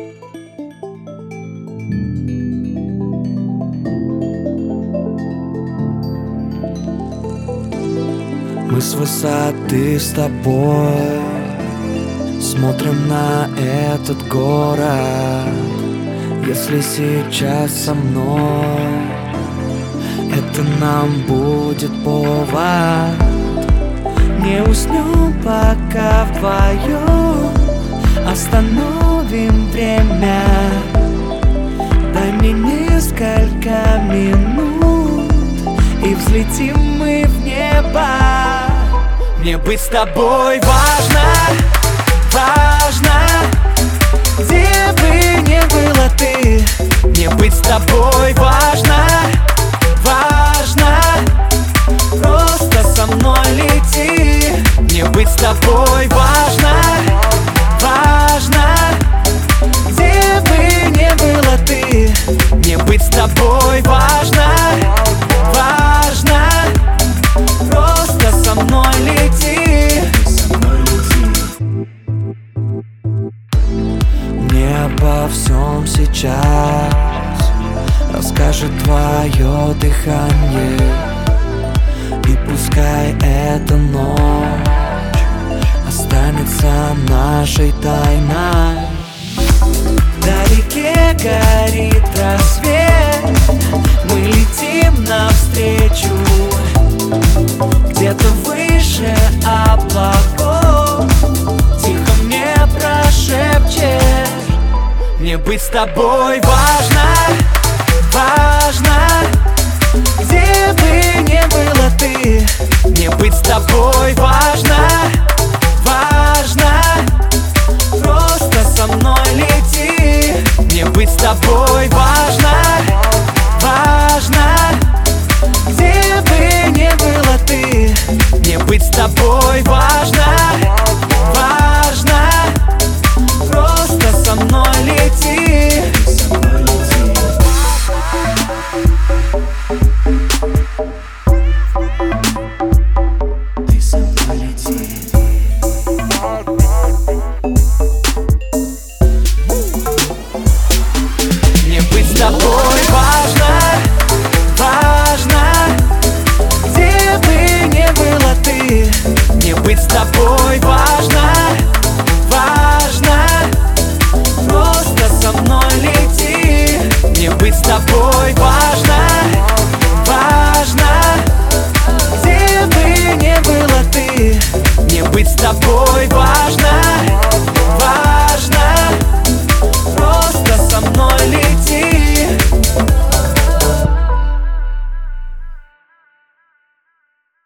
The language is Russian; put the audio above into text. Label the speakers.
Speaker 1: Мы с высоты с тобой смотрим на этот город. Если сейчас со мной, это нам будет повод. Не уснем пока вдвоем, остановим время. Дай мне несколько минут, и взлетим мы в небо. Мне быть с тобой важно, важно. Где бы ни была ты, мне быть с тобой важно, важно. Просто со мной лети. Мне быть с тобой важно, важно. Где бы ни была ты, мне быть с тобой важно, важно. Просто со мной лети. Мне обо всем сейчас расскажет твое дыхание. И пускай эта ночь останется нашей тайной. Вдалеке горит рассвет, мы летим навстречу. Где-то выше облаков тихо мне прошепчешь. Мне быть с тобой важно, важно. Где бы ни была ты, мне быть с тобой важно, важно. Просто со мной лети. Мне быть с тобой важно, важно. Где бы ни была ты, мне быть с тобой важно, важно. Просто со мной лети. Ты со мной лети. Мне быть с тобой важно, важно. Где бы ни была ты, мне быть с тобой важно, важно. Просто со мной лети. Мне быть с тобой важно, важно. Где бы ни была ты, мне быть с тобой важно,